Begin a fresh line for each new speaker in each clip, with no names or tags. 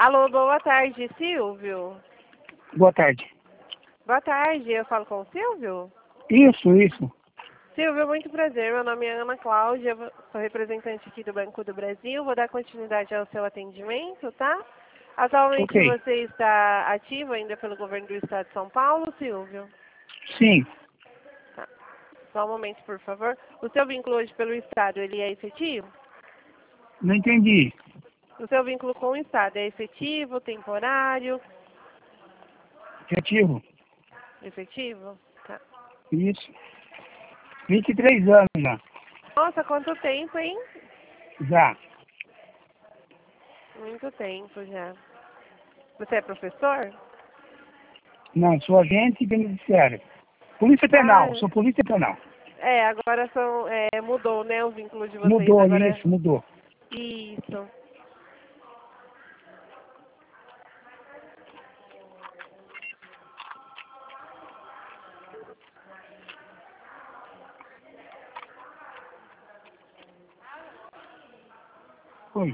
Alô, boa tarde, Silvio.
Boa tarde.
Boa tarde, eu falo com o Silvio?
Isso.
Silvio, muito prazer. Meu nome é Ana Cláudia, sou representante aqui do Banco do Brasil. Vou dar continuidade ao seu atendimento, tá? Atualmente
Ok.
você está ativo ainda pelo governo do estado de São Paulo, Silvio?
Sim.
Tá. Só um momento, por favor. O seu vínculo hoje pelo estado, ele é efetivo?
Não entendi.
O seu vínculo com o estado é efetivo, temporário?
Efetivo?
Efetivo? Tá.
Isso. 23 anos já.
Nossa, quanto tempo, hein?
Já.
Muito tempo já. Você é professor?
Não, sou agente beneficiário. Polícia
Ah,
Penal. Sou polícia penal.
agora mudou, né, o vínculo de vocês.
Mudou
Agora
isso, mudou.
isso.
Foi.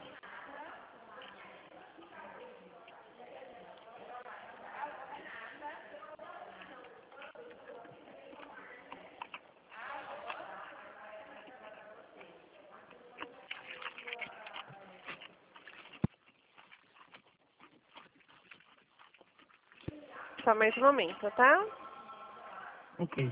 Só mais um momento, tá?
Ok.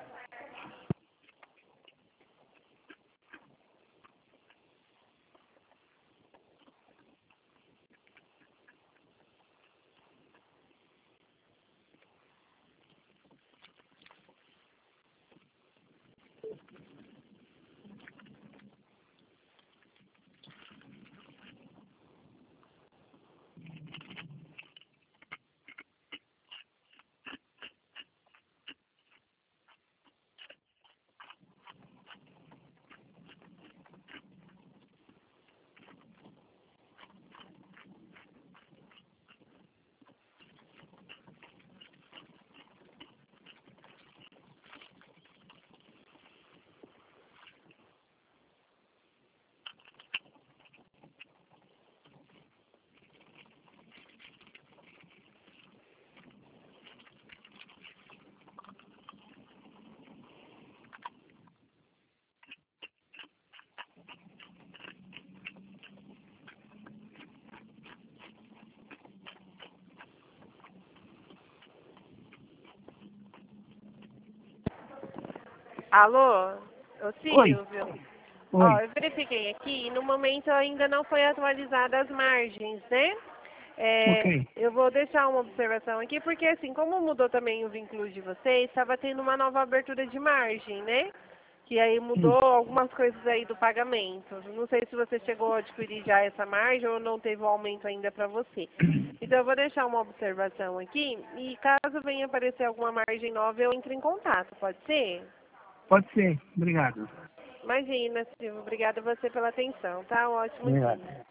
Alô? Ô
Oi.
Silvio? Ó,
Oi.
eu verifiquei aqui e no momento ainda não foi atualizada as margens, né?
Ok.
Eu vou deixar uma observação aqui, porque assim, como mudou também o vínculo de vocês, estava tendo uma nova abertura de margem, né? Que aí mudou algumas coisas aí do pagamento. Não sei se você chegou a adquirir já essa margem ou não teve o aumento ainda para você. Então eu vou deixar uma observação aqui e caso venha aparecer alguma margem nova, eu entro em contato, pode ser?
Pode ser. Obrigado.
Imagina, Silvio. Obrigada a você pela atenção, tá? Um ótimo
Obrigado.
dia.